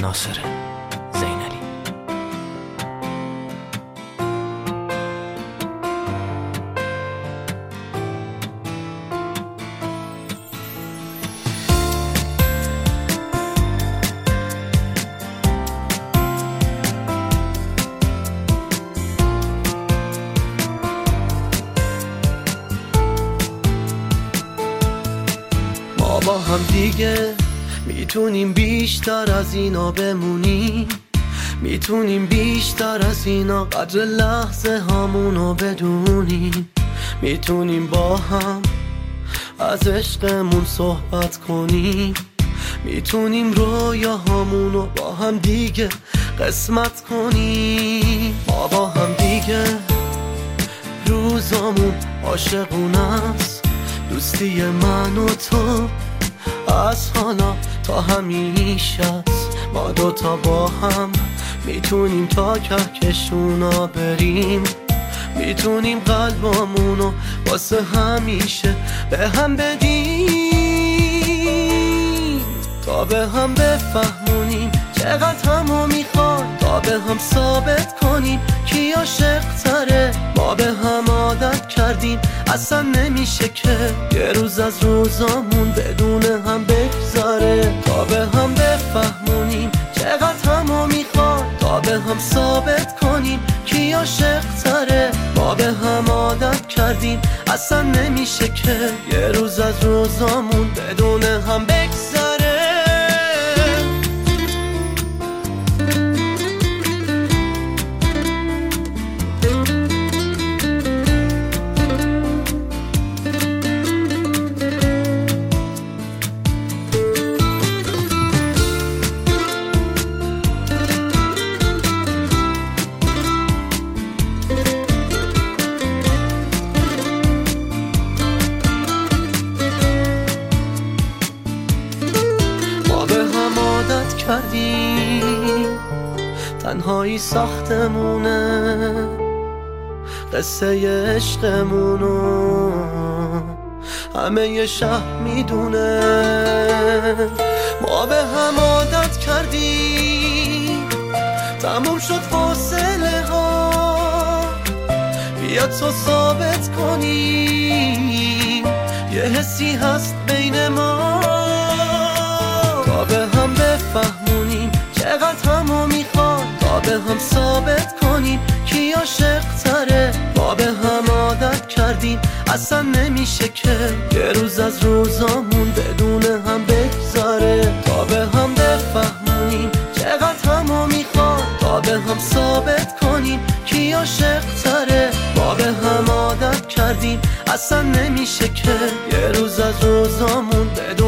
ناصر زینلی. ما با هم دیگه میتونیم بیشتر از اینا بمونیم، میتونیم بیشتر از اینا قدر لحظه هامونو بدونیم، میتونیم با هم از عشقمون صحبت کنیم، میتونیم رویاهامونو با هم دیگه قسمت کنیم. ما با هم دیگه روزامون عاشقونه است، دوستی من و تو از حالا تا همیشه است. ما دوتا با هم میتونیم تا کهکشونا بریم، میتونیم قلبامونو واسه همیشه به هم بدیم، تا به هم بفهمونیم چقدر همو میخوان، تا به هم ثابت کنیم کی عاشق تره. ما به هم عادت کردیم اصلا نمیشه که یه روز از روزامون بدون هم بگذره، تا به هم بفهمونیم چقدر همو میخوان، تا به هم ثابت کنیم کی عاشق تره. ما به هم عادت کردیم اصلا نمیشه که یه روز از روزامون بدون هم بگذره. تنهایی ساختمونه قصه عشقمونو، همه ی شهر میدونه. ما به هم عادت کردیم تموم شد فاصله ها، بیا تو ثابت کنیم یه حسی هست بین ما، تا به هم بفهمونیم چقدر همو میخوان، تا به هم ثابت کنیم کی عاشق تره. ما به هم عادت کردیم اصلا نمیشه که یه روز از روزامون بدون هم بگذره، تا به هم بفهمونیم چقدر همو میخوان، تا به هم ثابت کنیم کی عاشق تره. ما به هم عادت کردیم اصلا نمیشه که یه روز از روزامون بدون